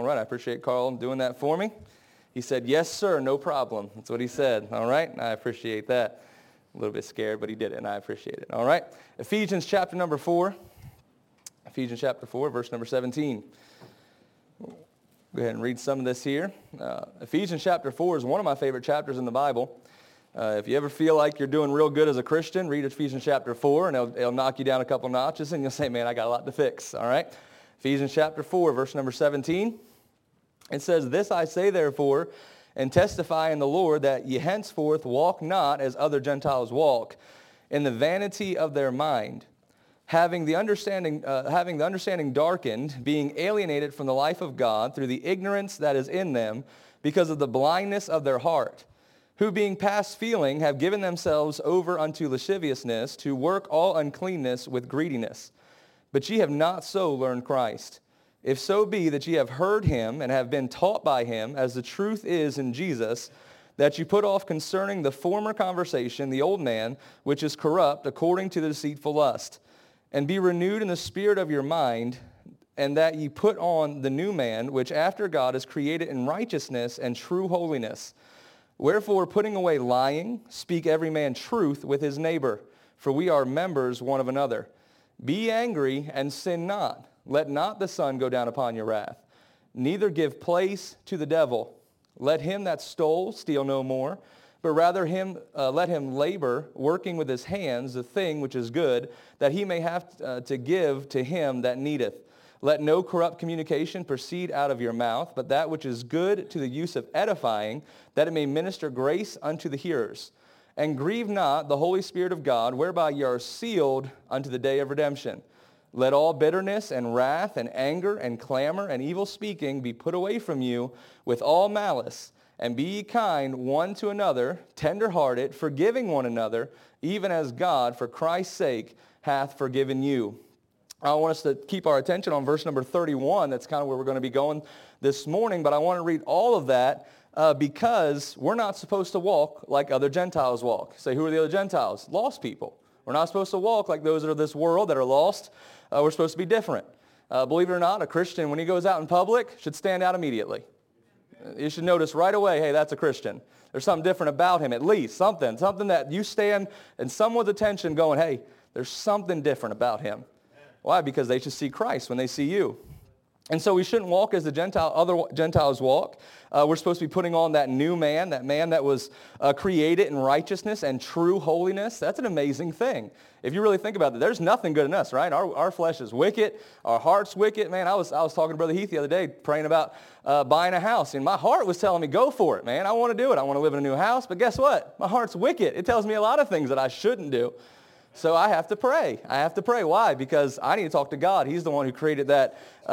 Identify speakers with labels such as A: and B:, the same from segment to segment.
A: right, I appreciate Carl doing that for me. He said, yes, sir, no problem. That's what he said. All right, I appreciate that. A little bit scared, but he did it, and I appreciate it. All right, Ephesians chapter number 4. Ephesians chapter 4, verse number 17. Go ahead and read some of this here. Ephesians chapter 4 is one of my favorite chapters in the Bible. If you ever feel like you're doing real good as a Christian, read Ephesians chapter 4, and it'll knock you down a couple notches, and you'll say, man, I got a lot to fix. All right? Ephesians chapter 4, verse number 17. It says, this I say therefore, and testify in the Lord, that ye henceforth walk not as other Gentiles walk, in the vanity of their mind, having the understanding darkened, being alienated from the life of God through the ignorance that is in them, because of the blindness of their heart, who being past feeling have given themselves over unto lasciviousness, to work all uncleanness with greediness. But ye have not so learned Christ. If so be that ye have heard him, and have been taught by him, as the truth is in Jesus, that you put off concerning the former conversation the old man, which is corrupt according to the deceitful lust, and be renewed in the spirit of your mind, and that ye put on the new man, which after God is created in righteousness and true holiness. Wherefore, putting away lying, speak every man truth with his neighbor, for we are members one of another. Be angry and sin not. Let not the sun go down upon your wrath. Neither give place to the devil. Let him that stole steal no more, but rather let him labor, working with his hands the thing which is good, that he may have to give to him that needeth. Let no corrupt communication proceed out of your mouth, but that which is good to the use of edifying, that it may minister grace unto the hearers. And grieve not the Holy Spirit of God, whereby ye are sealed unto the day of redemption. Let all bitterness and wrath and anger and clamor and evil speaking be put away from you with all malice. And be ye kind one to another, tender-hearted, forgiving one another, even as God, for Christ's sake, hath forgiven you. I want us to keep our attention on verse number 31. That's kind of where we're going to be going this morning. But I want to read all of that because we're not supposed to walk like other Gentiles walk. Say, who are the other Gentiles? Lost people. We're not supposed to walk like those that are this world that are lost. We're supposed to be different. Believe it or not, a Christian, when he goes out in public, should stand out immediately. You should notice right away, hey, that's a Christian. There's something different about him, at least, something that you stand in someone's attention going, hey, there's something different about him. Why? Because they should see Christ when they see you. And so we shouldn't walk as other Gentiles walk. We're supposed to be putting on that new man that was created in righteousness and true holiness. That's an amazing thing. If you really think about it, there's nothing good in us, right? Our flesh is wicked. Our heart's wicked. Man, I was talking to Brother Heath the other day praying about buying a house. And my heart was telling me, go for it, man. I want to do it. I want to live in a new house. But guess what? My heart's wicked. It tells me a lot of things that I shouldn't do. So I have to pray. Why? Because I need to talk to God. He's the one who created that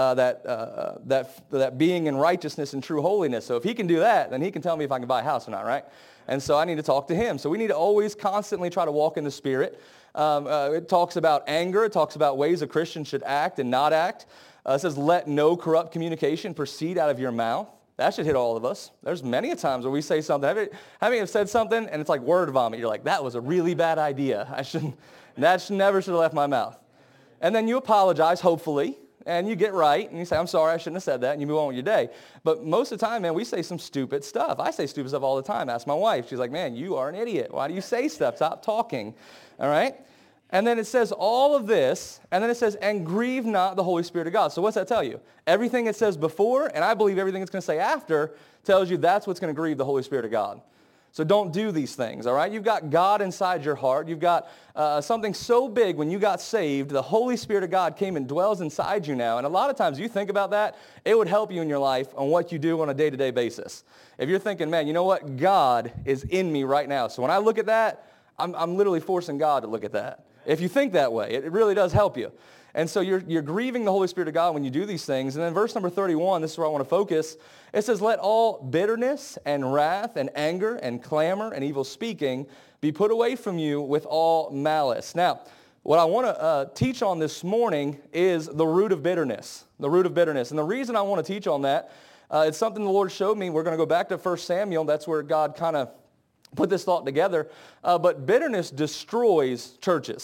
A: being in righteousness and true holiness. So if he can do that, then he can tell me if I can buy a house or not, right? And so I need to talk to him. So we need to always constantly try to walk in the Spirit. It talks about anger. It talks about ways a Christian should act and not act. It says, let no corrupt communication proceed out of your mouth. That should hit all of us. There's many a times where we say something. How many have said something and it's like word vomit? You're like, that was a really bad idea. That never should have left my mouth. And then you apologize, hopefully, and you get right, and you say, I'm sorry, I shouldn't have said that, and you move on with your day. But most of the time, man, we say some stupid stuff. I say stupid stuff all the time. Ask my wife. She's like, man, you are an idiot. Why do you say stuff? Stop talking. All right? And then it says all of this, and then it says, and grieve not the Holy Spirit of God. So what's that tell you? Everything it says before, and I believe everything it's going to say after, tells you that's what's going to grieve the Holy Spirit of God. So don't do these things, all right? You've got God inside your heart. You've got something so big when you got saved. The Holy Spirit of God came and dwells inside you now. And a lot of times you think about that, it would help you in your life on what you do on a day-to-day basis. If you're thinking, man, you know what? God is in me right now. So when I look at that, I'm literally forcing God to look at that. If you think that way, it really does help you. And so you're grieving the Holy Spirit of God when you do these things. And then verse number 31, this is where I want to focus. It says, let all bitterness and wrath and anger and clamor and evil speaking be put away from you with all malice. Now, what I want to teach on this morning is the root of bitterness. The root of bitterness. And the reason I want to teach on that, it's something the Lord showed me. We're going to go back to 1 Samuel. That's where God kind of put this thought together. But bitterness destroys churches.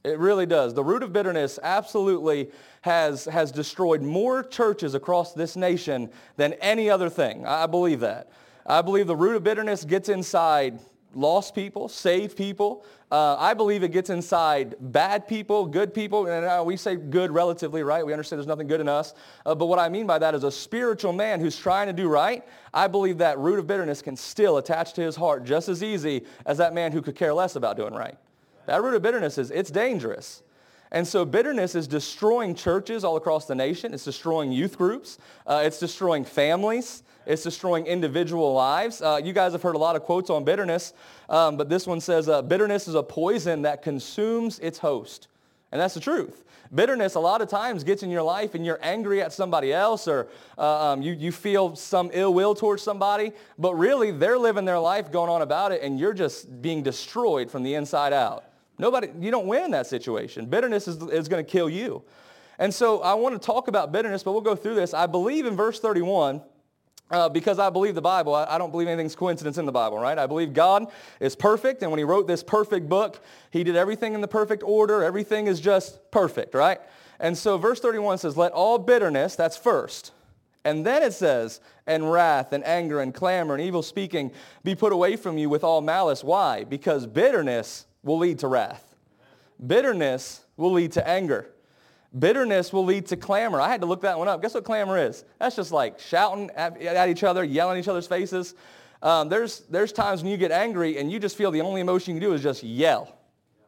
A: It really does. The root of bitterness absolutely has destroyed more churches across this nation than any other thing. I believe that. I believe the root of bitterness gets inside lost people, saved people. I believe it gets inside bad people, good people. And we say good relatively, right? We understand there's nothing good in us. But what I mean by that is a spiritual man who's trying to do right. I believe that root of bitterness can still attach to his heart just as easy as that man who could care less about doing right. That root of bitterness it's dangerous. And so bitterness is destroying churches all across the nation. It's destroying youth groups. It's destroying families. It's destroying individual lives. You guys have heard a lot of quotes on bitterness, but this one says, bitterness is a poison that consumes its host. And that's the truth. Bitterness a lot of times gets in your life and you're angry at somebody else, or you feel some ill will towards somebody, but really they're living their life going on about it and you're just being destroyed from the inside out. You don't win in that situation. Bitterness is going to kill you. And so I want to talk about bitterness, but we'll go through this. I believe in verse 31, because I believe the Bible. I don't believe anything's coincidence in the Bible, right? I believe God is perfect, and when he wrote this perfect book, he did everything in the perfect order. Everything is just perfect, right? And so verse 31 says, let all bitterness, that's first. And then it says, and wrath and anger and clamor and evil speaking be put away from you with all malice. Why? Because bitterness will lead to wrath. Bitterness will lead to anger. Bitterness will lead to clamor. I had to look that one up. Guess what clamor is? That's just like shouting at each other, yelling in each other's faces. There's times when you get angry and you just feel the only emotion you can do is just yell.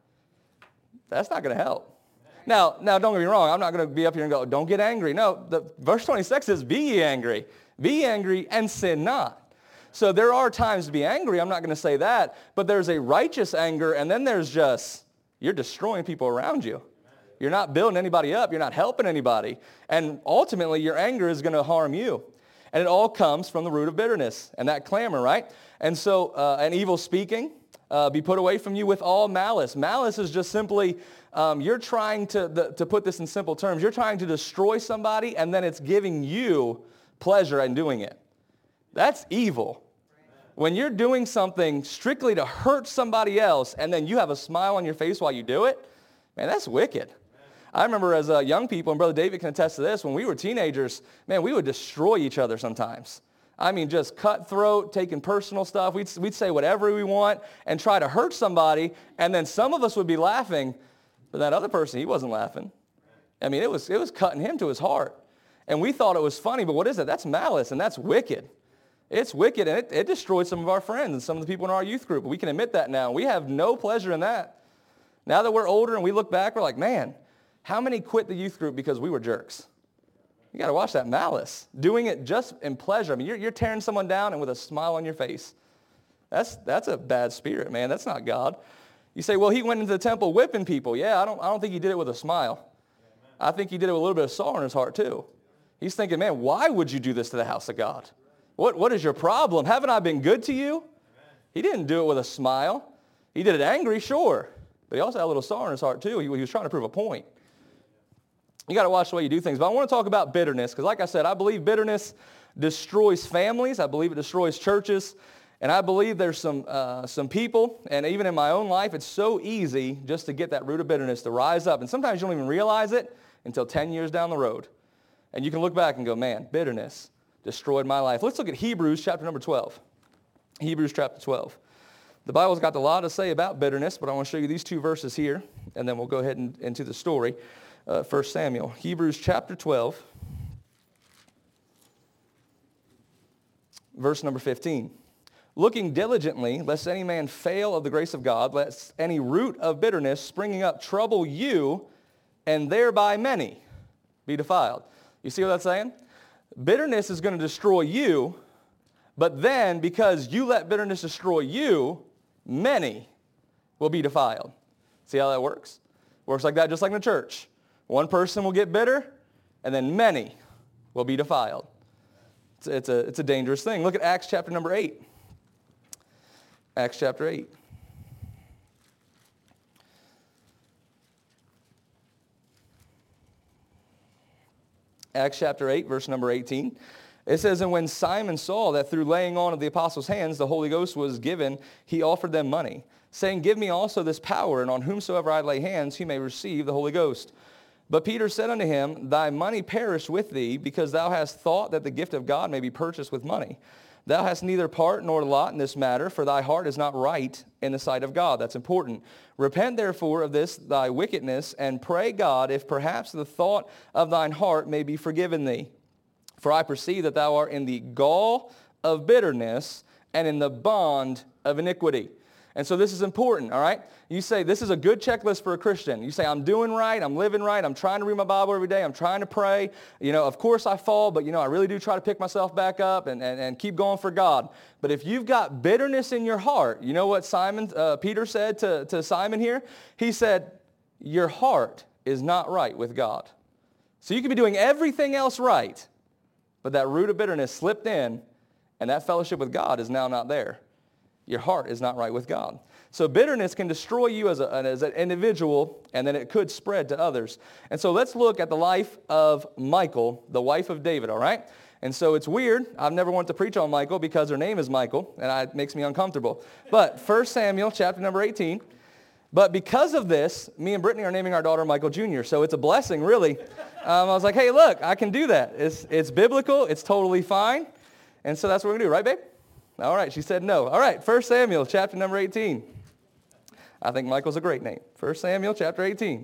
A: That's not going to help. Now, don't get me wrong. I'm not going to be up here and go, don't get angry. No, verse 26 says, be ye angry. Be angry and sin not. So there are times to be angry. I'm not going to say that. But there's a righteous anger, and then there's just, you're destroying people around you. You're not building anybody up. You're not helping anybody. And ultimately, your anger is going to harm you. And it all comes from the root of bitterness and that clamor, right? And so, an evil speaking, be put away from you with all malice. Malice is just simply, you're trying to put this in simple terms, you're trying to destroy somebody, and then it's giving you pleasure in doing it. That's evil. When you're doing something strictly to hurt somebody else, and then you have a smile on your face while you do it, man, that's wicked. I remember as young people, and Brother David can attest to this, when we were teenagers, man, we would destroy each other sometimes. I mean, just cutthroat, taking personal stuff. We'd say whatever we want and try to hurt somebody, and then some of us would be laughing, but that other person, he wasn't laughing. I mean, it was cutting him to his heart. And we thought it was funny, but what is it? That's malice, and that's wicked. It's wicked, and it destroyed some of our friends and some of the people in our youth group. We can admit that now. We have no pleasure in that. Now that we're older and we look back, we're like, man, how many quit the youth group because we were jerks? You got to watch that malice. Doing it just in pleasure. I mean, you're tearing someone down and with a smile on your face. That's a bad spirit, man. That's not God. You say, well, he went into the temple whipping people. Yeah, I don't think he did it with a smile. I think he did it with a little bit of sorrow in his heart too. He's thinking, man, why would you do this to the house of God? What is your problem? Haven't I been good to you? He didn't do it with a smile. He did it angry, sure. But he also had a little sorrow in his heart too. He was trying to prove a point. You got to watch the way you do things. But I want to talk about bitterness because like I said, I believe bitterness destroys families. I believe it destroys churches. And I believe there's some people, and even in my own life, it's so easy just to get that root of bitterness to rise up. And sometimes you don't even realize it until 10 years down the road. And you can look back and go, man, bitterness destroyed my life. Let's look at Hebrews chapter number 12. Hebrews chapter 12. The Bible's got a lot to say about bitterness, but I want to show you these two verses here, and then we'll go ahead and into the story. 1 Samuel, Hebrews chapter 12, verse number 15. Looking diligently, lest any man fail of the grace of God, lest any root of bitterness springing up trouble you, and thereby many be defiled. You see what that's saying? Bitterness is going to destroy you, but then because you let bitterness destroy you, many will be defiled. See how that works? Works like that just like in the church. One person will get bitter, and then many will be defiled. It's a dangerous thing. Look at Acts chapter number 8. Acts chapter 8. Acts chapter 8, verse number 18. It says, and when Simon saw that through laying on of the apostles' hands the Holy Ghost was given, he offered them money, saying, give me also this power, and on whomsoever I lay hands, he may receive the Holy Ghost. But Peter said unto him, thy money perish with thee, because thou hast thought that the gift of God may be purchased with money. Thou hast neither part nor lot in this matter, for thy heart is not right in the sight of God. That's important. Repent therefore of this thy wickedness, and pray God, if perhaps the thought of thine heart may be forgiven thee. For I perceive that thou art in the gall of bitterness and in the bond of iniquity. And so this is important, all right? You say, this is a good checklist for a Christian. You say, I'm doing right, I'm living right, I'm trying to read my Bible every day, I'm trying to pray. Of course I fall, but, I really do try to pick myself back up and keep going for God. But if you've got bitterness in your heart, you know what Peter said to Simon here? He said, your heart is not right with God. So you could be doing everything else right, but that root of bitterness slipped in, and that fellowship with God is now not there. Your heart is not right with God. So bitterness can destroy you as an individual, and then it could spread to others. And so let's look at the life of Michal, the wife of David, all right? And so it's weird. I've never wanted to preach on Michal because her name is Michal, and it makes me uncomfortable. But 1 Samuel chapter number 18. But because of this, me and Brittany are naming our daughter Michael Jr., so it's a blessing, really. I was like, hey, look, I can do that. It's biblical. It's totally fine. And so that's what we're going to do, right, babe? All right, she said no. All right, 1 Samuel chapter number 18. I think Michael's a great name. 1 Samuel chapter 18.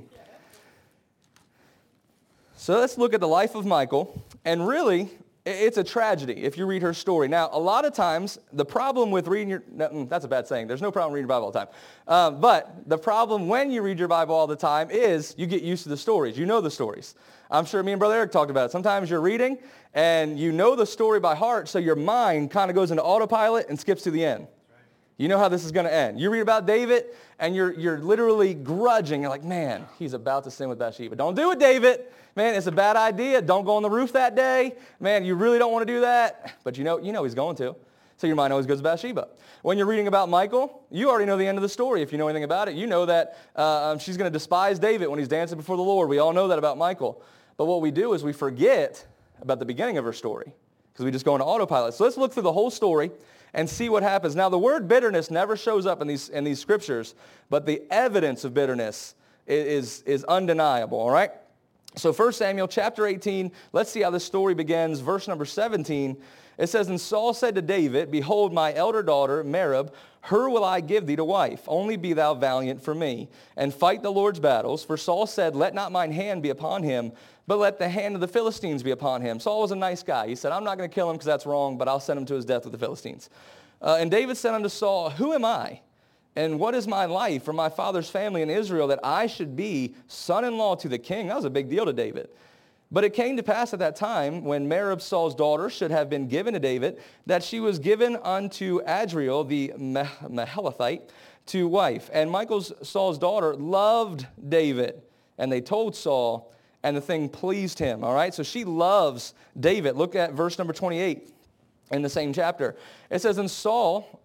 A: So let's look at the life of Michal. And really, it's a tragedy if you read her story. Now, a lot of times, the problem with reading that's a bad saying. There's no problem reading your Bible all the time. But the problem when you read your Bible all the time is you get used to the stories. You know the stories. I'm sure me and Brother Eric talked about it. Sometimes you're reading and you know the story by heart, so your mind kind of goes into autopilot and skips to the end. You know how this is going to end. You read about David, and you're literally grudging. You're like, man, he's about to sin with Bathsheba. Don't do it, David. Man, it's a bad idea. Don't go on the roof that day. Man, you really don't want to do that. But you know he's going to. So your mind always goes to Bathsheba. When you're reading about Michal, you already know the end of the story. If you know anything about it, you know that she's going to despise David when he's dancing before the Lord. We all know that about Michal. But what we do is we forget about the beginning of her story because we just go into autopilot. So let's look through the whole story and see what happens. Now, the word bitterness never shows up in these scriptures, but the evidence of bitterness is undeniable, all right? So 1 Samuel chapter 18, let's see how this story begins. Verse number 17, it says, and Saul said to David, behold, my elder daughter, Merab, her will I give thee to wife. Only be thou valiant for me, and fight the Lord's battles. For Saul said, let not mine hand be upon him, but let the hand of the Philistines be upon him. Saul was a nice guy. He said, I'm not going to kill him because that's wrong, but I'll send him to his death with the Philistines. And David said unto Saul, who am I? And what is my life for my father's family in Israel that I should be son-in-law to the king? That was a big deal to David. But it came to pass at that time, when Merab, Saul's daughter, should have been given to David, that she was given unto Adriel, the Mahalathite, to wife. And Saul's daughter, loved David. And they told Saul, and the thing pleased him. All right, so she loves David. Look at verse number 28 in the same chapter. It says, and Saul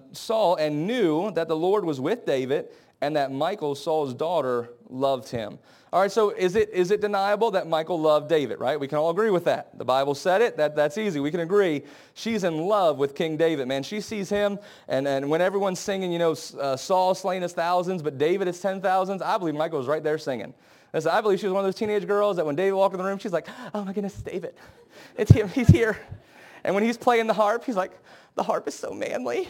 A: and knew that the Lord was with David, and that Michal, Saul's daughter, loved him. All right, so is it deniable that Michal loved David, right? We can all agree with that. The Bible said it. That's easy. We can agree. She's in love with King David, man. She sees him, and when everyone's singing, Saul slain his thousands, but David is 10,000s, I believe Michal was right there singing. I believe she was one of those teenage girls that when David walked in the room, she's like, oh my goodness, David. It's him. He's here. And when he's playing the harp, he's like, the harp is so manly.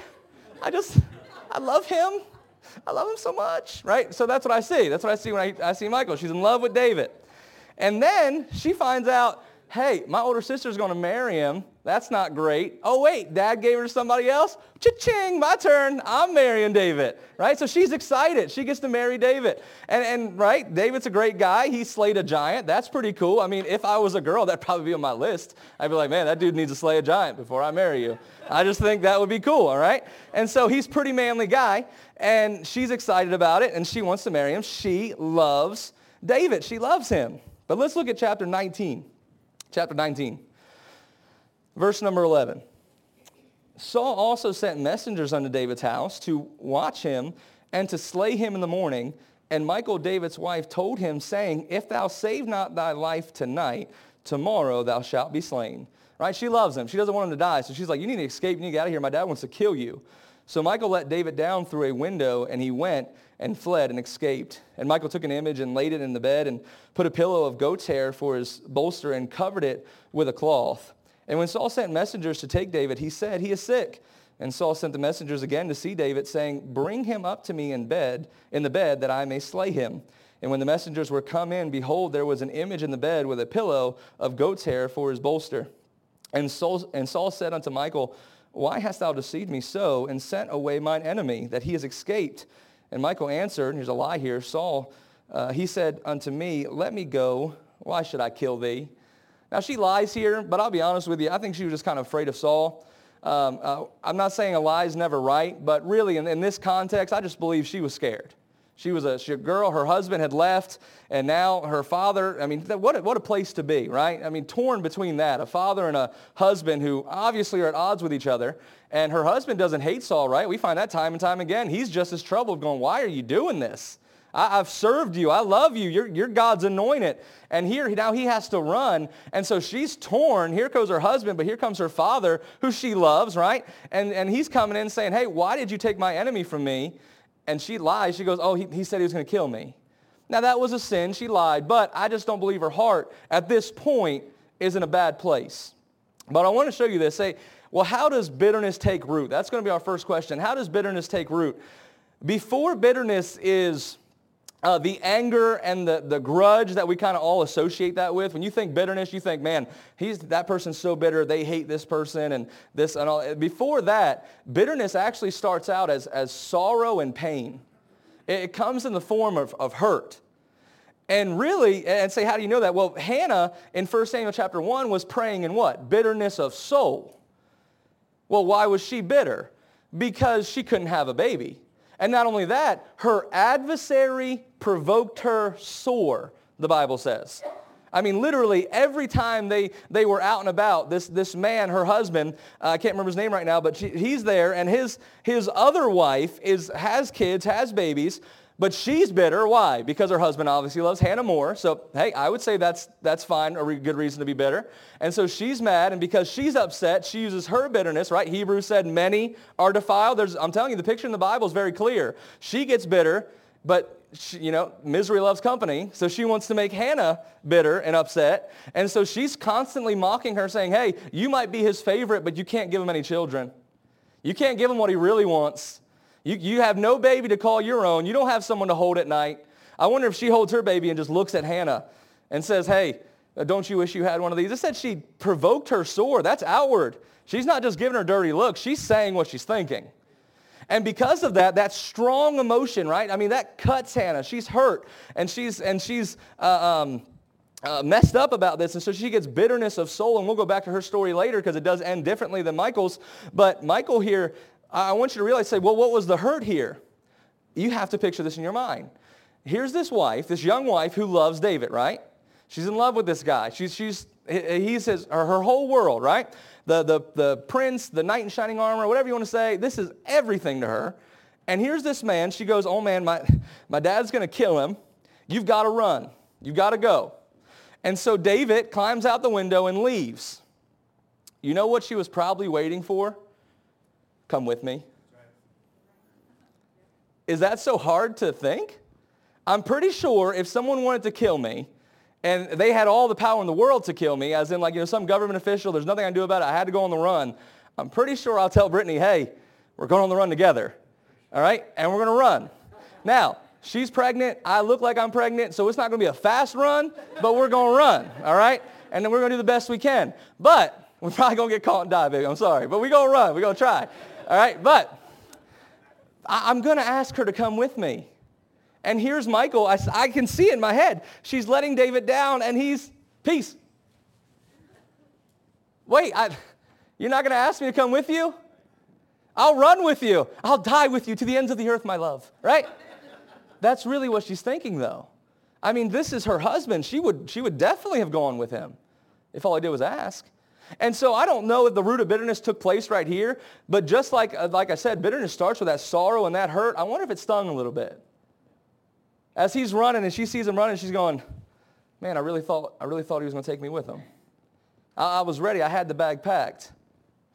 A: I love him. I love him so much, right? So that's what I see. That's what I see when I see Michal. She's in love with David. And then she finds out, hey, my older sister's going to marry him. That's not great. Oh, wait, Dad gave her to somebody else? Cha-ching, my turn. I'm marrying David, right? So she's excited. She gets to marry David. And right, David's a great guy. He slayed a giant. That's pretty cool. I mean, if I was a girl, that'd probably be on my list. I'd be like, man, that dude needs to slay a giant before I marry you. I just think that would be cool, all right? And so he's a pretty manly guy, and she's excited about it, and she wants to marry him. She loves David. She loves him. But let's look at chapter 19. Chapter 19. Verse number 11. Saul also sent messengers unto David's house to watch him and to slay him in the morning. And Michal, David's wife, told him, saying, if thou save not thy life tonight, tomorrow thou shalt be slain. Right? She loves him. She doesn't want him to die. So she's like, you need to escape. You need to get out of here. My dad wants to kill you. So Michal let David down through a window, and he went and fled and escaped. And Michal took an image and laid it in the bed and put a pillow of goat's hair for his bolster and covered it with a cloth. And when Saul sent messengers to take David, he said, "He is sick." And Saul sent the messengers again to see David, saying, "Bring him up to me in the bed, that I may slay him." And when the messengers were come in, behold, there was an image in the bed with a pillow of goat's hair for his bolster. And Saul said unto Michal, "Why hast thou deceived me so, and sent away mine enemy, that he has escaped?" And Michal answered, and here's a lie here, Saul, he said unto me, "Let me go. Why should I kill thee?" Now she lies here, but I'll be honest with you, I think she was just kind of afraid of Saul. I'm not saying a lie is never right, but really in this context, I just believe she was scared. She was a girl, her husband had left, and now her father, I mean, what a place to be, right? I mean, torn between that, a father and a husband who obviously are at odds with each other, and her husband doesn't hate Saul, right? We find that time and time again. He's just as troubled, going, "Why are you doing this? I've served you. I love you. You're God's anointed." And here, now he has to run. And so she's torn. Here goes her husband, but here comes her father, who she loves, right? And he's coming in saying, "Hey, why did you take my enemy from me?" And she lies. She goes, "Oh, he said he was going to kill me." Now, that was a sin. She lied. But I just don't believe her heart at this point is in a bad place. But I want to show you this. Say, well, how does bitterness take root? That's going to be our first question. How does bitterness take root? Before bitterness is the anger and the grudge that we kind of all associate that with. When you think bitterness, you think, man, that person's so bitter, they hate this person and this and all. Before that, bitterness actually starts out as sorrow and pain. It comes in the form of hurt. And really, and say, how do you know that? Well, Hannah in 1 Samuel chapter 1 was praying in what? Bitterness of soul. Well, why was she bitter? Because she couldn't have a baby. And not only that, her adversary provoked her sore, the Bible says. I mean, literally, every time they were out and about, this man, her husband, I can't remember his name right now, but he's there, and his other wife has kids, has babies, but she's bitter. Why? Because her husband obviously loves Hannah more. So, hey, I would say that's fine, good reason to be bitter. And so she's mad, and because she's upset, she uses her bitterness, right? Hebrews said many are defiled. I'm telling you, the picture in the Bible is very clear. She gets bitter, but misery loves company. So she wants to make Hannah bitter and upset. And so she's constantly mocking her, saying, "Hey, you might be his favorite, but you can't give him any children. You can't give him what he really wants. You have no baby to call your own. You don't have someone to hold at night." I wonder if she holds her baby and just looks at Hannah and says, "Hey, don't you wish you had one of these?" It said she provoked her sore. That's outward. She's not just giving her dirty look. She's saying what she's thinking. And because of that strong emotion, right? I mean, that cuts Hannah. She's hurt, and she's messed up about this, and so she gets bitterness of soul. And we'll go back to her story later because it does end differently than Michal's. But Michal here, I want you to realize, say, well, what was the hurt here? You have to picture this in your mind. Here's this wife, this young wife who loves David, right? She's in love with this guy. He's her whole world, right? The prince, the knight in shining armor, whatever you want to say, this is everything to her. And here's this man. She goes, "Oh man, my dad's going to kill him. You've got to run. You've got to go." And so David climbs out the window and leaves. You know what she was probably waiting for? Come with me. Is that so hard to think? I'm pretty sure if someone wanted to kill me, and they had all the power in the world to kill me, as in some government official, there's nothing I can do about it, I had to go on the run, I'm pretty sure I'll tell Brittany, "Hey, we're going on the run together." All right? And we're going to run. Now, she's pregnant, I look like I'm pregnant, so it's not going to be a fast run, but we're going to run. All right? And then we're going to do the best we can. But we're probably going to get caught and die, baby. I'm sorry. But we're going to run. We're going to try. All right? But I'm going to ask her to come with me. And here's Michal. I can see it in my head. She's letting David down, and he's, "Peace." Wait, you're not going to ask me to come with you? I'll run with you. I'll die with you to the ends of the earth, my love. Right? That's really what she's thinking, though. I mean, this is her husband. She would definitely have gone with him if all I did was ask. And so I don't know if the root of bitterness took place right here, but just like I said, bitterness starts with that sorrow and that hurt. I wonder if it stung a little bit. As he's running and she sees him running, she's going, "Man, I really thought he was going to take me with him. I was ready. I had the bag packed.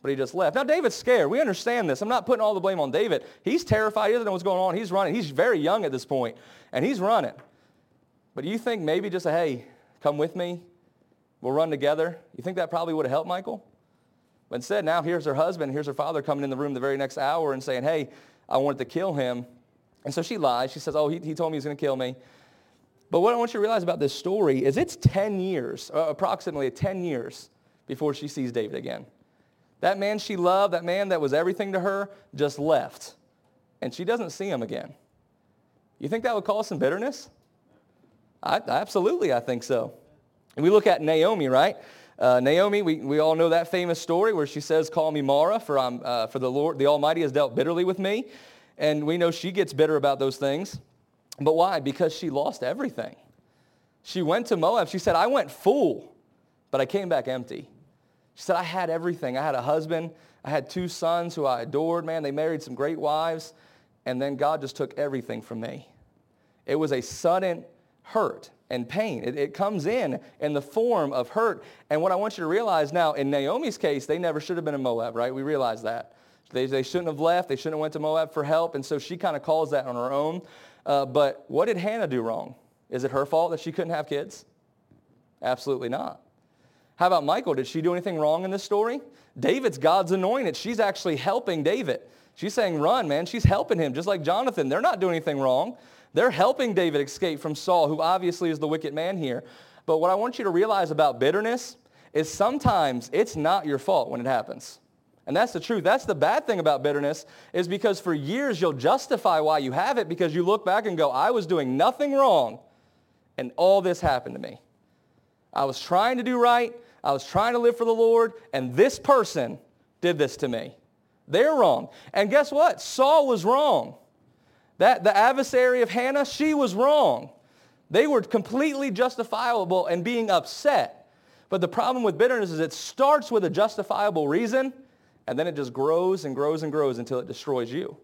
A: but he just left. Now, David's scared. We understand this. I'm not putting all the blame on David. He's terrified. He doesn't know what's going on. He's running. He's very young at this point, and he's running. But do you think maybe just hey, come with me, we'll run together? You think that probably would have helped Michal? But instead, now here's her husband, here's her father coming in the room the very next hour and saying, hey, I wanted to kill him. And so she lies. She says, oh, he told me he's going to kill me. But what I want you to realize about this story is it's 10 years, approximately 10 years before she sees David again. That man she loved, that man that was everything to her, just left. And she doesn't see him again. You think that would cause some bitterness? Absolutely, I think so. And we look at Naomi, right? Naomi, we all know that famous story where she says, call me Mara, for the Lord, the Almighty has dealt bitterly with me. And we know she gets bitter about those things. But why? Because she lost everything. She went to Moab. She said, I went full, but I came back empty. She said, I had everything. I had a husband. I had 2 sons who I adored. Man, they married some great wives. And then God just took everything from me. It was a sudden hurt and pain. It comes in the form of hurt. And what I want you to realize now, in Naomi's case, they never should have been in Moab, right? We realize that. They shouldn't have left. They shouldn't have went to Moab for help. And so she kind of calls that on her own. But what did Hannah do wrong? Is it her fault that she couldn't have kids? Absolutely not. How about Michal? Did she do anything wrong in this story? David's God's anointed. She's actually helping David. She's saying, run, man. She's helping him, just like Jonathan. They're not doing anything wrong. They're helping David escape from Saul, who obviously is the wicked man here. But what I want you to realize about bitterness is sometimes it's not your fault when it happens. And that's the truth. That's the bad thing about bitterness, is because for years you'll justify why you have it because you look back and go, I was doing nothing wrong and all this happened to me. I was trying to do right. I was trying to live for the Lord, and this person did this to me. They're wrong. And guess what? Saul was wrong. The adversary of Hannah, she was wrong. They were completely justifiable in being upset. But the problem with bitterness is it starts with a justifiable reason, and then it just grows and grows and grows until it destroys you.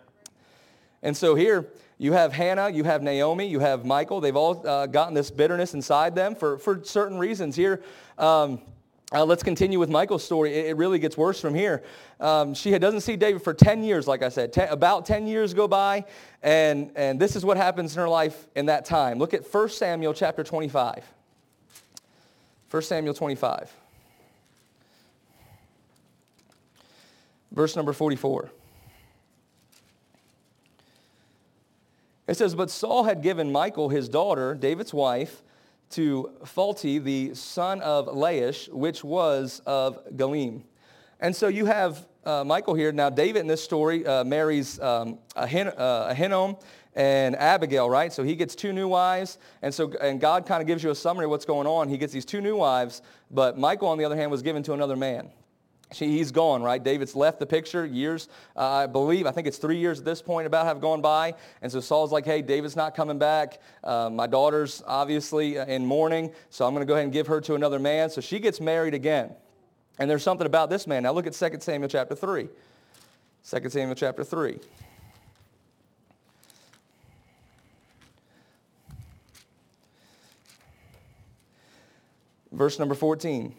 A: And so here you have Hannah, you have Naomi, you have Michal. They've all gotten this bitterness inside them for certain reasons. Here, let's continue with Michal's story. It really gets worse from here. She doesn't see David for 10 years, like I said. About 10 years go by, and this is what happens in her life in that time. Look at 1 Samuel chapter 25. 1 Samuel 25. Verse number 44. It says, but Saul had given Michal, his daughter, David's wife, to Phalti, the son of Laish, which was of Galim. And so you have Michal here. Now, David in this story marries Ahinoam and Abigail, right? So he gets 2 new wives. And God kind of gives you a summary of what's going on. He gets these 2 new wives, but Michal, on the other hand, was given to another man. He's gone, right? David's left the picture. Years, I think it's 3 years at this point about have gone by. And so Saul's like, hey, David's not coming back. My daughter's obviously in mourning, so I'm going to go ahead and give her to another man. So she gets married again. And there's something about this man. Now look at 2 Samuel chapter 3. 2 Samuel chapter 3. Verse number 14.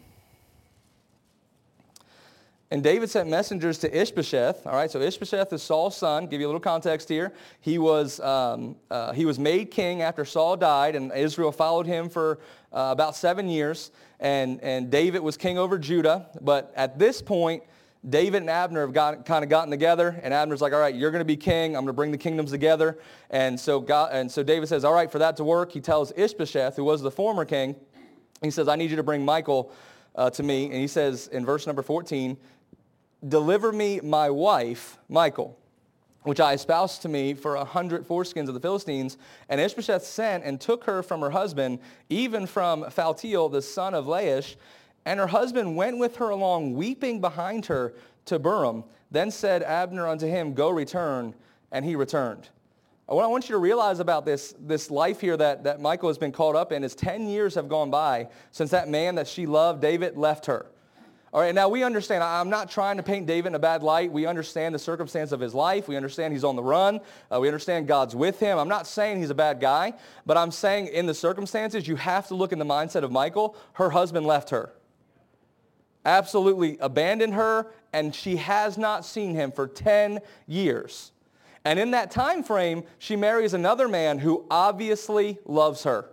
A: And David sent messengers to Ishbosheth. All right, so Ishbosheth is Saul's son. Give you a little context here. He was made king after Saul died, and Israel followed him for about 7 years. And David was king over Judah. But at this point, David and Abner have kind of gotten together, and Abner's like, all right, you're going to be king. I'm going to bring the kingdoms together. And so David says, all right, for that to work, he tells Ishbosheth, who was the former king, he says, I need you to bring Michal to me. And he says in verse number 14, deliver me my wife, Michal, which I espoused to me for 100 foreskins of the Philistines. And Ishbosheth sent and took her from her husband, even from Phaltiel, the son of Laish. And her husband went with her along, weeping behind her to Baram. Then said Abner unto him, go return. And he returned. What I want you to realize about this life here that Michal has been caught up in is 10 years have gone by since that man that she loved, David, left her. All right, now we understand. I'm not trying to paint David in a bad light. We understand the circumstance of his life. We understand he's on the run. We understand God's with him. I'm not saying he's a bad guy, but I'm saying in the circumstances, you have to look in the mindset of Michal. Her husband left her. absolutely abandoned her, and she has not seen him for 10 years. And in that time frame, she marries another man who obviously loves her.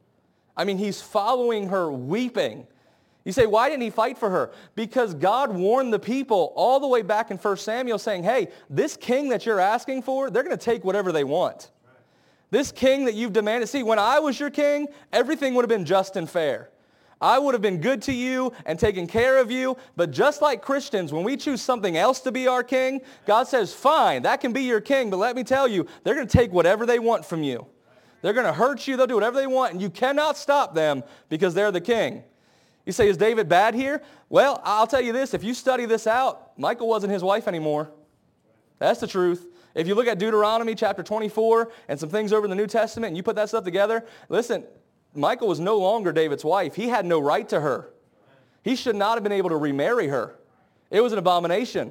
A: I mean, he's following her weeping. You say, why didn't he fight for her? Because God warned the people all the way back in 1 Samuel saying, hey, this king that you're asking for, they're going to take whatever they want. This king that you've demanded. See, when I was your king, everything would have been just and fair. I would have been good to you and taken care of you. But just like Christians, when we choose something else to be our king, God says, fine, that can be your king. But let me tell you, they're going to take whatever they want from you. They're going to hurt you. They'll do whatever they want. And you cannot stop them because they're the king. You say, is David bad here? Well, I'll tell you this. If you study this out, Michal wasn't his wife anymore. That's the truth. If you look at Deuteronomy chapter 24 and some things over in the New Testament and you put that stuff together, listen, Michal was no longer David's wife. He had no right to her. He should not have been able to remarry her. It was an abomination.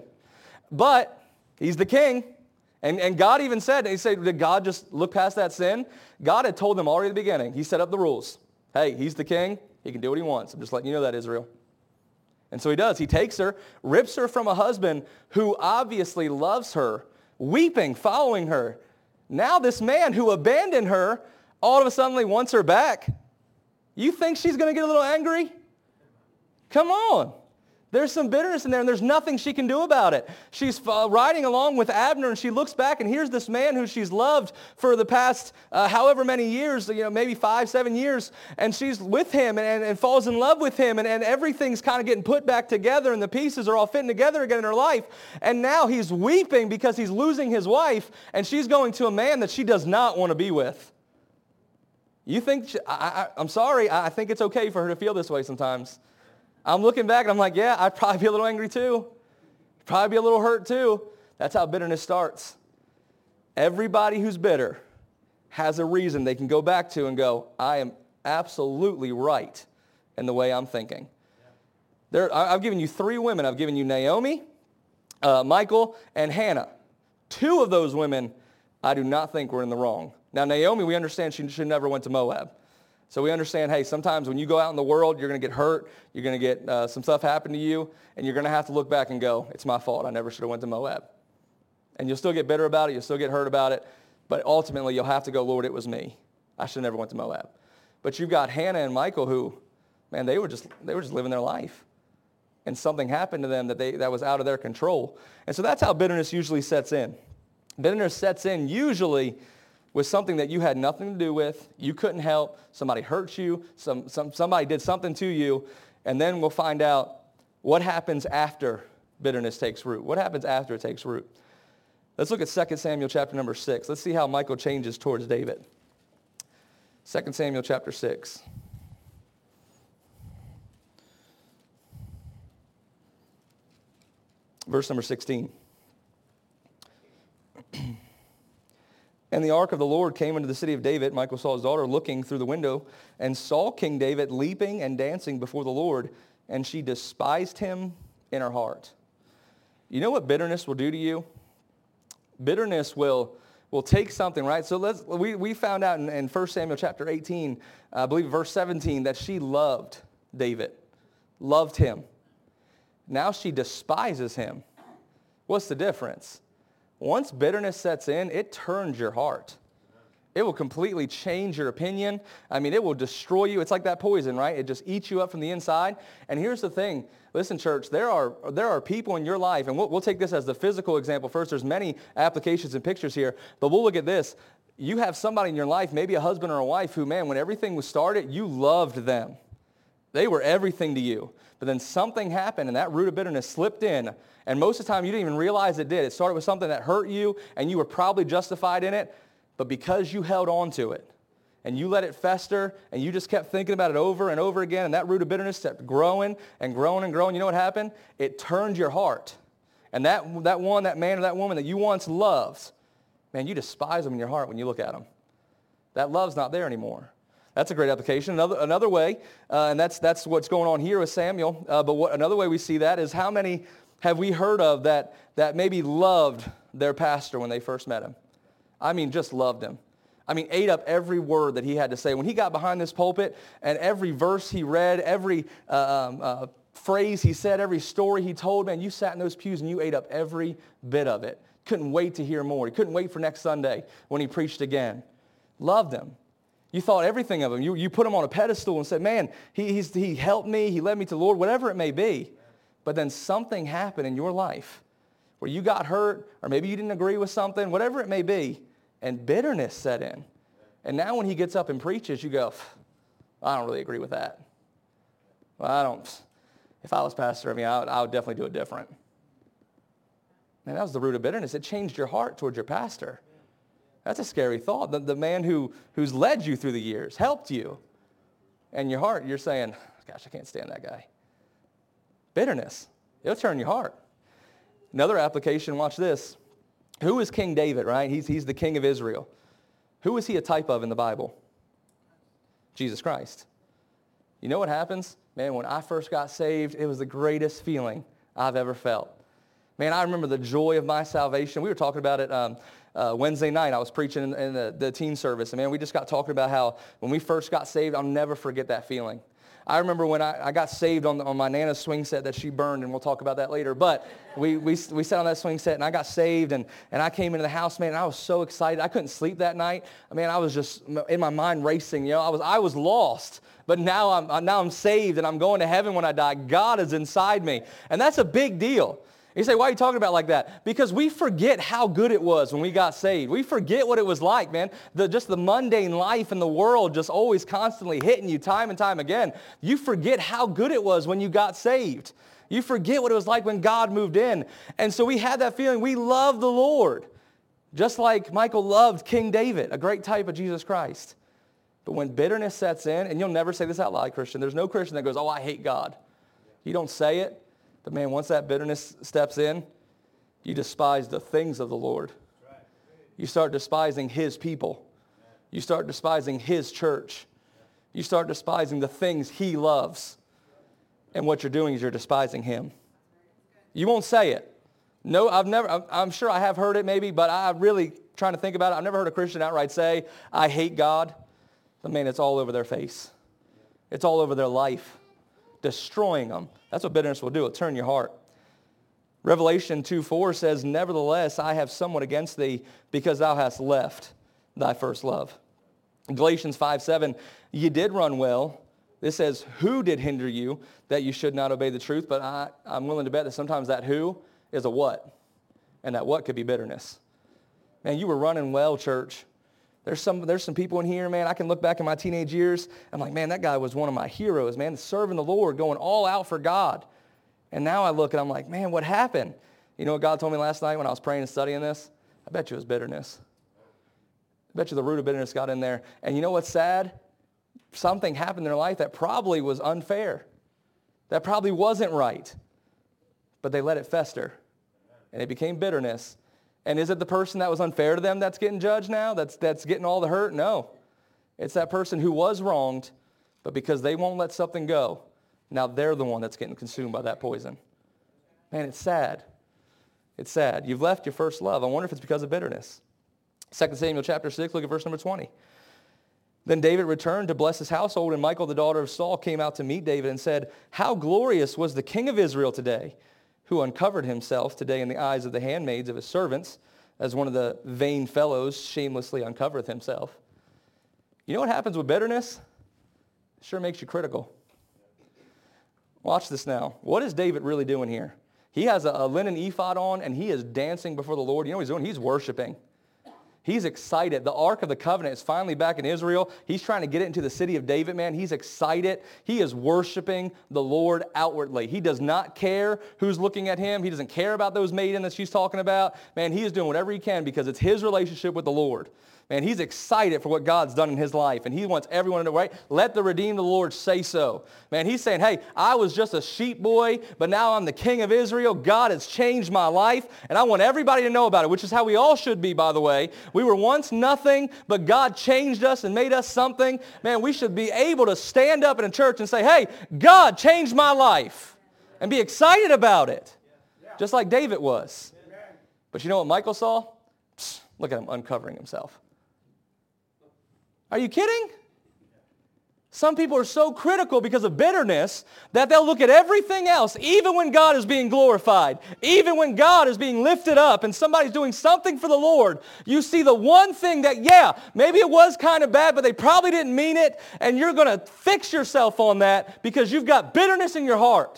A: But he's the king. And God even said, he said, did God just look past that sin? God had told them already at the beginning. He set up the rules. Hey, he's the king. He can do what he wants. I'm just letting you know that, Israel. And so he does. He takes her, rips her from a husband who obviously loves her, weeping, following her. Now this man who abandoned her all of a sudden wants her back. You think she's going to get a little angry? Come on. There's some bitterness in there, and there's nothing she can do about it. She's riding along with Abner, and she looks back, and here's this man who she's loved for the past however many years, maybe 5-7 years, and she's with him and falls in love with him, and everything's kind of getting put back together, and the pieces are all fitting together again in her life. And now he's weeping because he's losing his wife, and she's going to a man that she does not want to be with. You think, I'm sorry, I think it's okay for her to feel this way sometimes. I'm looking back and I'm like, yeah, I'd probably be a little angry too. Probably be a little hurt too. That's how bitterness starts. Everybody who's bitter has a reason they can go back to and go, I am absolutely right in the way I'm thinking. I've given you 3 women. I've given you Naomi, Michal, and Hannah. 2 of those women I do not think were in the wrong. Now, Naomi, we understand she never went to Moab. So we understand, hey, sometimes when you go out in the world, you're going to get hurt, you're going to get some stuff happen to you, and you're going to have to look back and go, it's my fault, I never should have went to Moab. And you'll still get bitter about it, you'll still get hurt about it, but ultimately you'll have to go, Lord, it was me. I should have never went to Moab. But you've got Hannah and Michal who, man, they were just living their life. And something happened to them that was out of their control. And so that's how bitterness usually sets in. Bitterness sets in usually with something that you had nothing to do with, you couldn't help, somebody hurt you, somebody did something to you, and then we'll find out what happens after bitterness takes root. What happens after it takes root? Let's look at 2 Samuel chapter number 6. Let's see how Michal changes towards David. 2 Samuel chapter 6. Verse number 16. And the ark of the Lord came into the city of David. Michal saw his daughter looking through the window and saw King David leaping and dancing before the Lord, and she despised him in her heart. You know what bitterness will do to you? Bitterness will take something, right? So we found out in 1 Samuel chapter 18, I believe verse 17, that she loved David, loved him. Now she despises him. What's the difference? Once bitterness sets in, it turns your heart. It will completely change your opinion. I mean, it will destroy you. It's like that poison, right? It just eats you up from the inside. And here's the thing. Listen, church, there are people in your life, and we'll take this as the physical example first. There's many applications and pictures here, but we'll look at this. You have somebody in your life, maybe a husband or a wife, who, man, when everything was started, you loved them. They were everything to you. But then something happened, and that root of bitterness slipped in. And most of the time, you didn't even realize it did. It started with something that hurt you, and you were probably justified in it. But because you held on to it, and you let it fester, and you just kept thinking about it over and over again, and that root of bitterness kept growing and growing and growing, you know what happened? It turned your heart. And that man or that woman that you once loved, man, you despise them in your heart when you look at them. That love's not there anymore. That's a great application. Another way, and that's what's going on here with Samuel, another way we see that is how many have we heard of that maybe loved their pastor when they first met him? I mean, just loved him. I mean, ate up every word that he had to say. When he got behind this pulpit and every verse he read, every phrase he said, every story he told, man, you sat in those pews and you ate up every bit of it. Couldn't wait to hear more. You couldn't wait for next Sunday when he preached again. Loved him. You thought everything of him. You put him on a pedestal and said, man, he helped me, he led me to the Lord, whatever it may be. But then something happened in your life where you got hurt, or maybe you didn't agree with something, whatever it may be, and bitterness set in. And now when he gets up and preaches, you go, I don't really agree with that. Well, if I was pastor, I would definitely do it different. Man, that was the root of bitterness. It changed your heart towards your pastor. That's a scary thought. The man who's led you through the years, helped you. And your heart, you're saying, gosh, I can't stand that guy. Bitterness. It'll turn your heart. Another application, watch this. Who is King David, right? He's the king of Israel. Who is he a type of in the Bible? Jesus Christ. You know what happens? Man, when I first got saved, it was the greatest feeling I've ever felt. Man, I remember the joy of my salvation. We were talking about it Wednesday night. I was preaching in the teen service. And man, we just got talking about how when we first got saved, I'll never forget that feeling. I remember when I got saved on my Nana's swing set that she burned, and we'll talk about that later. But we sat on that swing set, and I got saved, and I came into the house, man, and I was so excited. I couldn't sleep that night. I mean, I was just in my mind racing. You know, I was lost. But now I'm saved, and I'm going to heaven when I die. God is inside me, and that's a big deal. You say, why are you talking about it like that? Because we forget how good it was when we got saved. We forget what it was like, man. Just the mundane life in the world just always constantly hitting you time and time again. You forget how good it was when you got saved. You forget what it was like when God moved in. And so we had that feeling. We love the Lord. Just like Michael loved King David, a great type of Jesus Christ. But when bitterness sets in, and you'll never say this out loud, Christian. There's no Christian that goes, I hate God. You don't say it. But man, once that bitterness steps in, you despise the things of the Lord. You start despising his people. You start despising his church. You start despising the things he loves. And what you're doing is you're despising him. You won't say it. No, I'm sure I have heard it maybe, but I'm really trying to think about it. I've never heard a Christian outright say, I hate God. But man, it's all over their face. It's all over their life. Destroying them. That's what bitterness will do. It'll turn your heart. Revelation 2:4 says, nevertheless, I have somewhat against thee, because thou hast left thy first love. Galatians 5:7, you did run well. This says, who did hinder you that you should not obey the truth? But I'm willing to bet that sometimes that who is a what. And that what could be bitterness. Man, you were running well, church. There's some people in here, man, I can look back in my teenage years. I'm like, man, that guy was one of my heroes, man, serving the Lord, going all out for God. And now I look and I'm like, man, what happened? You know what God told me last night when I was praying and studying this? I bet you it was bitterness. I bet you the root of bitterness got in there. And you know what's sad? Something happened in their life that probably was unfair. That probably wasn't right. But they let it fester. And it became bitterness. And is it the person that was unfair to them that's getting judged now? That's getting all the hurt? No. It's that person who was wronged, but because they won't let something go, now they're the one that's getting consumed by that poison. Man, it's sad. It's sad. You've left your first love. I wonder if it's because of bitterness. 2 Samuel chapter 6, look at verse number 20. Then David returned to bless his household, and Michal, the daughter of Saul, came out to meet David and said, how glorious was the king of Israel today, who uncovered himself today in the eyes of the handmaids of his servants, as one of the vain fellows shamelessly uncovereth himself. You know what happens with bitterness? It sure makes you critical. Watch this now. What is David really doing here? He has a linen ephod on, and he is dancing before the Lord. You know what he's doing? He's worshiping. He's excited. The Ark of the Covenant is finally back in Israel. He's trying to get it into the city of David, man. He's excited. He is worshiping the Lord outwardly. He does not care who's looking at him. He doesn't care about those maidens that she's talking about. Man, he is doing whatever he can because it's his relationship with the Lord. Man, he's excited for what God's done in his life, and he wants everyone to know, right? Let the redeemed of the Lord say so. Man, he's saying, hey, I was just a sheep boy, but now I'm the king of Israel. God has changed my life, and I want everybody to know about it, which is how we all should be, by the way. We were once nothing, but God changed us and made us something. Man, we should be able to stand up in a church and say, hey, God changed my life, and be excited about it, just like David was. But you know what Michal saw? Psst, look at him uncovering himself. Are you kidding? Some people are so critical because of bitterness that they'll look at everything else, even when God is being glorified, even when God is being lifted up and somebody's doing something for the Lord. You see the one thing that, yeah, maybe it was kind of bad, but they probably didn't mean it, and you're going to fix yourself on that because you've got bitterness in your heart.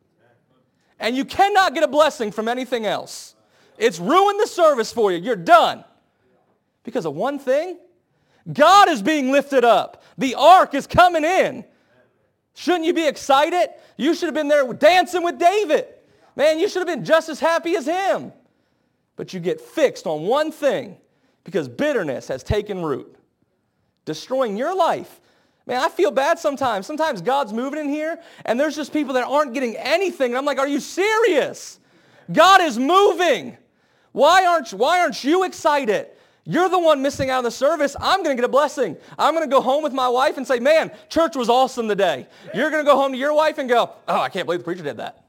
A: And you cannot get a blessing from anything else. It's ruined the service for you. You're done. Because of one thing, God is being lifted up. The ark is coming in. Shouldn't you be excited? You should have been there dancing with David. Man, you should have been just as happy as him. But you get fixed on one thing because bitterness has taken root, destroying your life. Man, I feel bad sometimes. Sometimes God's moving in here, and there's just people that aren't getting anything. And I'm like, are you serious? God is moving. Why aren't you excited? You're the one missing out on the service. I'm going to get a blessing. I'm going to go home with my wife and say, man, church was awesome today. You're going to go home to your wife and go, oh, I can't believe the preacher did that.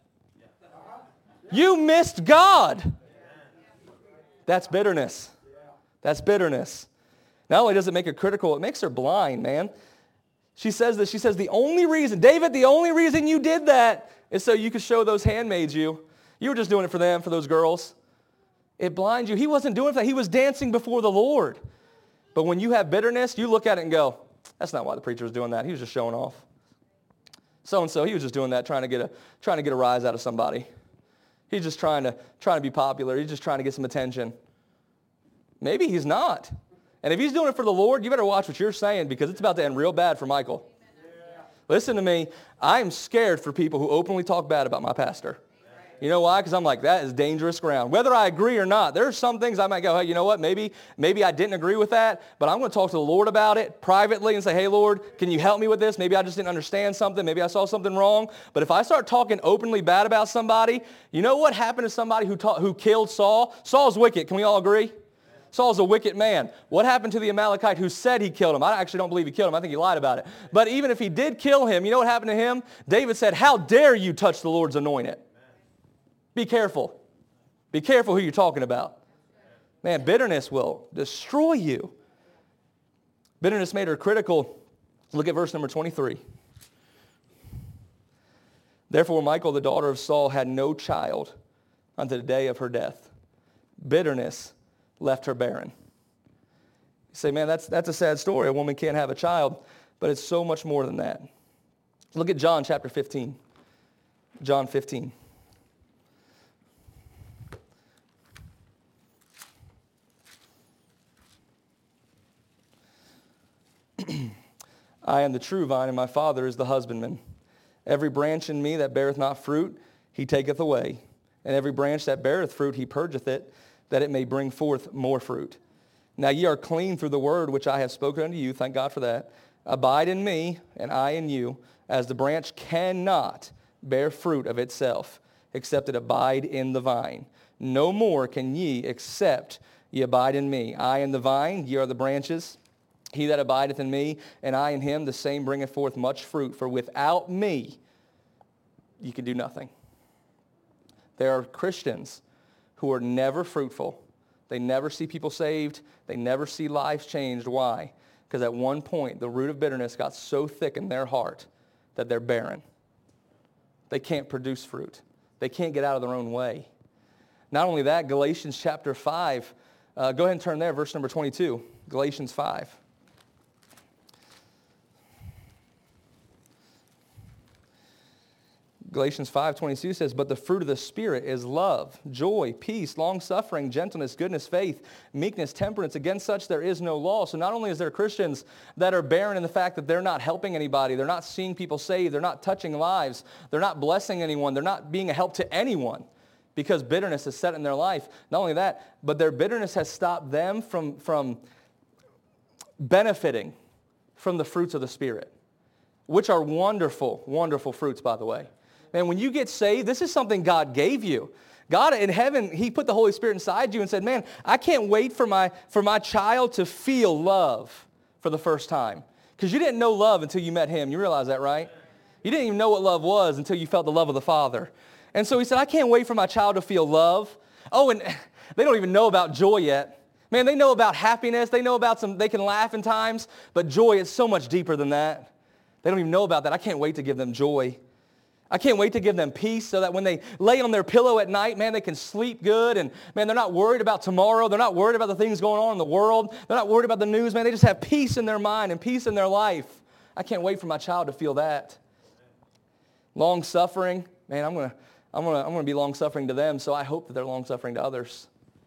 A: You missed God. That's bitterness. That's bitterness. Not only does it make her critical, it makes her blind, man. She says this. She says, the only reason, David, the only reason you did that is so you could show those handmaids you. You were just doing it for them, for those girls. It blinds you. He wasn't doing it for that. He was dancing before the Lord. But when you have bitterness, you look at it and go, that's not why the preacher was doing that. He was just showing off. So-and-so, he was just doing that, trying to get a rise out of somebody. He's just trying to be popular. He's just trying to get some attention. Maybe he's not. And if he's doing it for the Lord, you better watch what you're saying because it's about to end real bad for Michael. Yeah. Listen to me. I am scared for people who openly talk bad about my pastor. You know why? Because I'm like, that is dangerous ground. Whether I agree or not, there's some things I might go, hey, you know what? Maybe I didn't agree with that, but I'm going to talk to the Lord about it privately and say, hey, Lord, can you help me with this? Maybe I just didn't understand something. Maybe I saw something wrong. But if I start talking openly bad about somebody, you know what happened to somebody who killed Saul? Saul's wicked. Can we all agree? Saul's a wicked man. What happened to the Amalekite who said he killed him? I actually don't believe he killed him. I think he lied about it. But even if he did kill him, you know what happened to him? David said, how dare you touch the Lord's anointed? Be careful. Be careful who you're talking about. Man, bitterness will destroy you. Bitterness made her critical. Look at verse number 23. Therefore, Michal, the daughter of Saul, had no child unto the day of her death. Bitterness left her barren. You say, man, that's a sad story. A woman can't have a child, but it's so much more than that. Look at John chapter 15. John 15. I am the true vine, and my Father is the husbandman. Every branch in me that beareth not fruit, he taketh away. And every branch that beareth fruit, he purgeth it, that it may bring forth more fruit. Now ye are clean through the word which I have spoken unto you. Thank God for that. Abide in me, and I in you, as the branch cannot bear fruit of itself, except it abide in the vine. No more can ye, except ye abide in me. I in the vine, ye are the branches. He that abideth in me, and I in him, the same bringeth forth much fruit. For without me, you can do nothing. There are Christians who are never fruitful. They never see people saved. They never see lives changed. Why? Because at one point, the root of bitterness got so thick in their heart that they're barren. They can't produce fruit. They can't get out of their own way. Not only that, Galatians chapter 5. Go ahead and turn there, verse number 22. Galatians 5. Galatians 5:22 says, but the fruit of the Spirit is love, joy, peace, long-suffering, gentleness, goodness, faith, meekness, temperance. Against such there is no law. So not only is there Christians that are barren in the fact that they're not helping anybody, they're not seeing people saved, they're not touching lives, they're not blessing anyone, they're not being a help to anyone because bitterness is set in their life. Not only that, but their bitterness has stopped them from benefiting from the fruits of the Spirit, which are wonderful, wonderful fruits, by the way. Man, when you get saved, this is something God gave you. God in heaven, he put the Holy Spirit inside you and said, man, I can't wait for my child to feel love for the first time. Because you didn't know love until you met him. You realize that, right? You didn't even know what love was until you felt the love of the Father. And so he said, I can't wait for my child to feel love. Oh, and they don't even know about joy yet. Man, they know about happiness. They know about they can laugh in times. But joy is so much deeper than that. They don't even know about that. I can't wait to give them joy. I can't wait to give them peace so that when they lay on their pillow at night, man, they can sleep good. And, man, they're not worried about tomorrow. They're not worried about the things going on in the world. They're not worried about the news, man. They just have peace in their mind and peace in their life. I can't wait for my child to feel that. Long-suffering, man, I'm gonna be long-suffering to them, so I hope that they're long-suffering to others.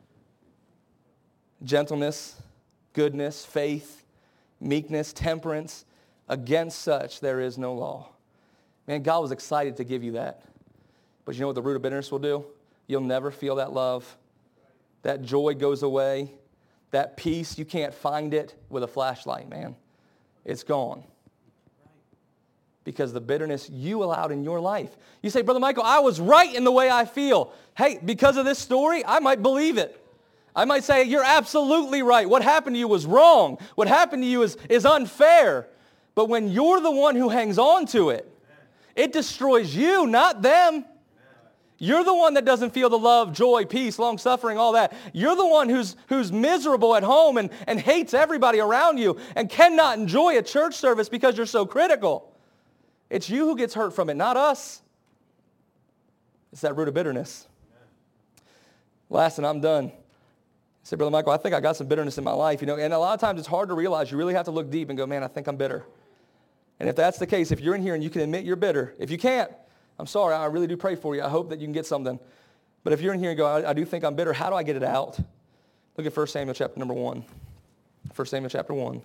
A: Gentleness, goodness, faith, meekness, temperance. Against such there is no law. Man, God was excited to give you that. But you know what the root of bitterness will do? You'll never feel that love. That joy goes away. That peace, you can't find it with a flashlight, man. It's gone. Because the bitterness you allowed in your life. You say, Brother Michael, I was right in the way I feel. Hey, because of this story, I might believe it. I might say, you're absolutely right. What happened to you was wrong. What happened to you is unfair. But when you're the one who hangs on to it, it destroys you, not them. You're the one that doesn't feel the love, joy, peace, long-suffering, all that. You're the one who's miserable at home and hates everybody around you and cannot enjoy a church service because you're so critical. It's you who gets hurt from it, not us. It's that root of bitterness. Last, and I'm done. I said, Brother Michael, I think I got some bitterness in my life. And a lot of times it's hard to realize. You really have to look deep and go, man, I think I'm bitter. And if that's the case, if you're in here and you can admit you're bitter, if you can't, I'm sorry, I really do pray for you. I hope that you can get something. But if you're in here and go, I do think I'm bitter, how do I get it out? Look at 1 Samuel chapter number 1. 1 Samuel chapter 1.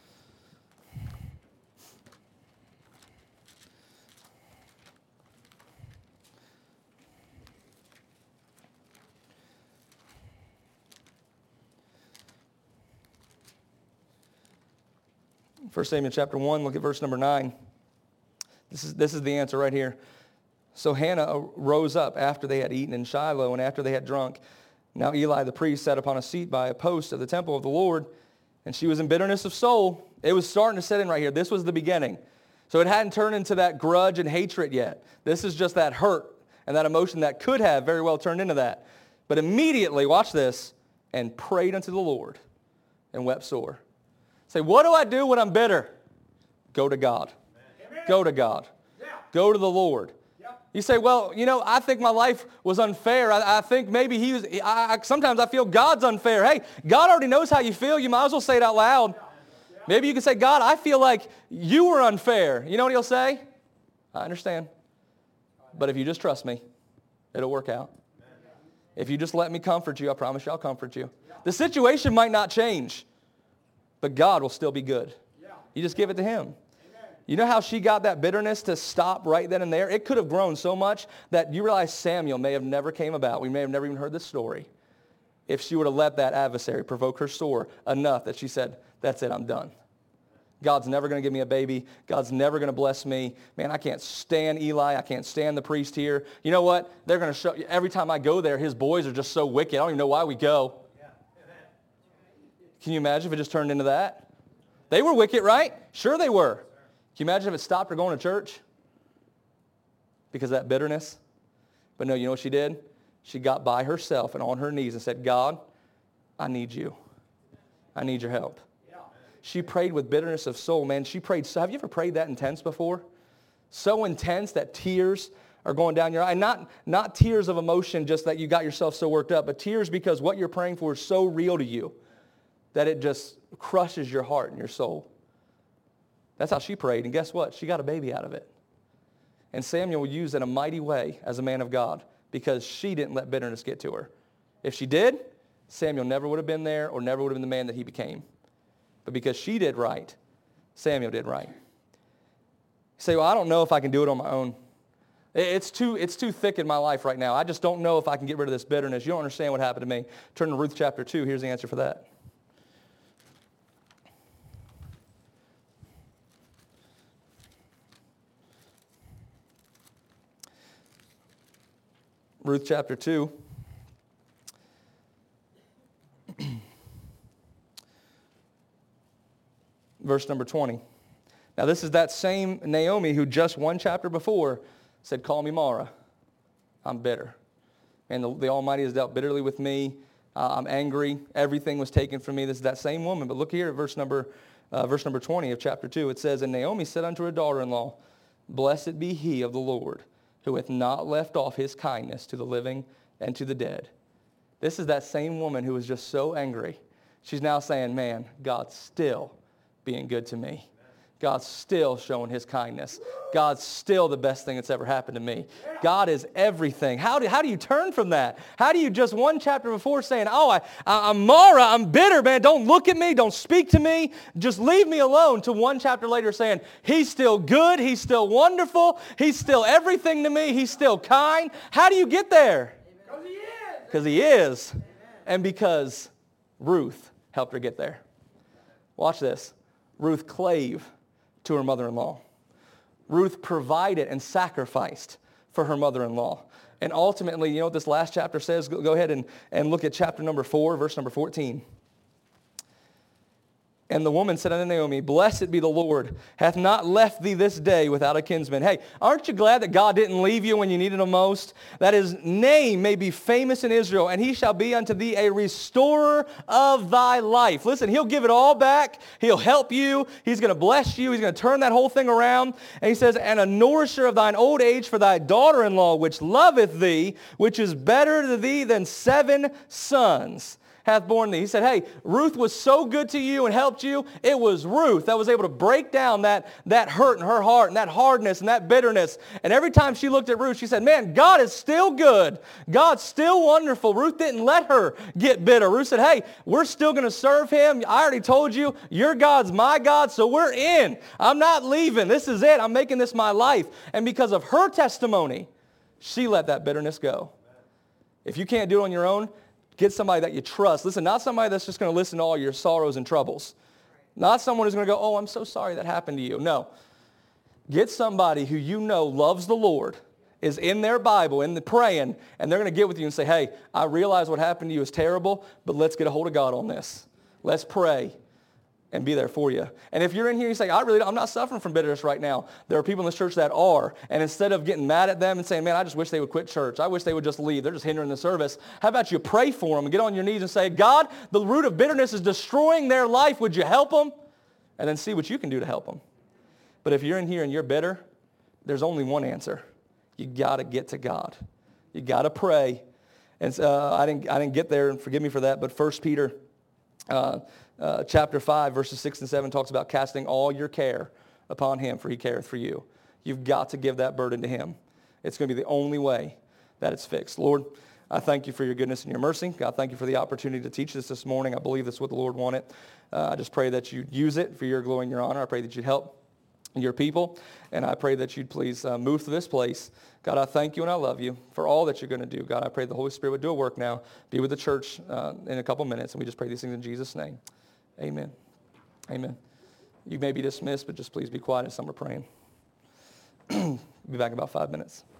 A: First Samuel chapter 1, look at verse number 9. This is the answer right here. So Hannah rose up after they had eaten in Shiloh and after they had drunk. Now Eli the priest sat upon a seat by a post of the temple of the Lord, and she was in bitterness of soul. It was starting to set in right here. This was the beginning. So it hadn't turned into that grudge and hatred yet. This is just that hurt and that emotion that could have very well turned into that. But immediately, watch this, and prayed unto the Lord and wept sore. Say, what do I do when I'm bitter? Go to God. Amen. Go to God. Yeah. Go to the Lord. Yep. You say, well, I think my life was unfair. I think maybe he was, sometimes I feel God's unfair. Hey, God already knows how you feel. You might as well say it out loud. Yeah. Maybe you can say, God, I feel like you were unfair. You know what he'll say? I understand. But if you just trust me, it'll work out. If you just let me comfort you, I promise you I'll comfort you. The situation might not change, but God will still be good. You just give it to him. You know how she got that bitterness to stop right then and there? It could have grown so much that you realize Samuel may have never came about. We may have never even heard this story if she would have let that adversary provoke her sore enough that she said, that's it, I'm done. God's never going to give me a baby. God's never going to bless me. Man, I can't stand Eli. I can't stand the priest here. You know what? They're going to show, every time I go there, his boys are just so wicked. I don't even know why we go. Can you imagine if it just turned into that? They were wicked, right? Sure they were. Can you imagine if it stopped her going to church? Because of that bitterness? But no, you know what she did? She got by herself and on her knees and said, God, I need you. I need your help. She prayed with bitterness of soul, man. She prayed. So have you ever prayed that intense before? So intense that tears are going down your eye. Not tears of emotion just that you got yourself so worked up, but tears because what you're praying for is so real to you that it just crushes your heart and your soul. That's how she prayed. And guess what? She got a baby out of it. And Samuel was used in a mighty way as a man of God because she didn't let bitterness get to her. If she did, Samuel never would have been there or never would have been the man that he became. But because she did right, Samuel did right. You say, well, I don't know if I can do it on my own. It's too thick in my life right now. I just don't know if I can get rid of this bitterness. You don't understand what happened to me. Turn to Ruth chapter 2. Here's the answer for that. Ruth chapter 2. Verse number 20. Now this is that same Naomi who just one chapter before said, call me Mara. I'm bitter. And the Almighty has dealt bitterly with me. I'm angry. Everything was taken from me. This is that same woman. But look here at verse number verse number 20 of chapter 2, it says, And Naomi said unto her daughter-in-law, Blessed be he of the Lord, who hath not left off his kindness to the living and to the dead. This is that same woman who was just so angry. She's now saying, man, God's still being good to me. God's still showing his kindness. God's still the best thing that's ever happened to me. God is everything. How do you turn from that? How do you just one chapter before saying, I'm Mara, I'm bitter, man. Don't look at me. Don't speak to me. Just leave me alone, to one chapter later saying, he's still good. He's still wonderful. He's still everything to me. He's still kind. How do you get there?
B: Because he is.
A: Because he is. And because Ruth helped her get there. Watch this. Ruth clave to her mother-in-law. Ruth provided and sacrificed for her mother-in-law. And ultimately, you know what this last chapter says? Go ahead and look at chapter number 4, verse number 14. And the woman said unto Naomi, Blessed be the Lord, hath not left thee this day without a kinsman. Hey, aren't you glad that God didn't leave you when you needed him most? That his name may be famous in Israel, and he shall be unto thee a restorer of thy life. Listen, he'll give it all back. He'll help you. He's going to bless you. He's going to turn that whole thing around. And he says, And a nourisher of thine old age for thy daughter-in-law, which loveth thee, which is better to thee than 7 sons. Hath borne thee. He said, hey, Ruth was so good to you and helped you. It was Ruth that was able to break down that hurt in her heart and that hardness and that bitterness. And every time she looked at Ruth, she said, man, God is still good. God's still wonderful. Ruth didn't let her get bitter. Ruth said, hey, we're still going to serve him. I already told you, your God's my God, so we're in. I'm not leaving. This is it. I'm making this my life. And because of her testimony, she let that bitterness go. If you can't do it on your own, get somebody that you trust. Listen, not somebody that's just going to listen to all your sorrows and troubles. Not someone who's going to go, oh, I'm so sorry that happened to you. No. Get somebody who you know loves the Lord, is in their Bible, in the praying, and they're going to get with you and say, hey, I realize what happened to you is terrible, but let's get a hold of God on this. Let's pray and be there for you. And if you're in here and you say, I'm not suffering from bitterness right now. There are people in this church that are. And instead of getting mad at them and saying, man, I just wish they would quit church. I wish they would just leave. They're just hindering the service. How about you pray for them and get on your knees and say, God, the root of bitterness is destroying their life. Would you help them? And then see what you can do to help them. But if you're in here and you're bitter, there's only one answer. You got to get to God. You got to pray. And I didn't get there, and forgive me for that, but 1 Peter chapter 5, verses 6 and 7 talks about casting all your care upon him, for he careth for you. You've got to give that burden to him. It's going to be the only way that it's fixed. Lord, I thank you for your goodness and your mercy. God, thank you for the opportunity to teach this morning. I believe that's what the Lord wanted. I just pray that you'd use it for your glory and your honor. I pray that you'd help your people, and I pray that you'd please move to this place. God, I thank you and I love you for all that you're going to do. God, I pray the Holy Spirit would do a work now. Be with the church in a couple minutes, and we just pray these things in Jesus' name. Amen. Amen. You may be dismissed, but just please be quiet as some are praying. Be back in about 5 minutes.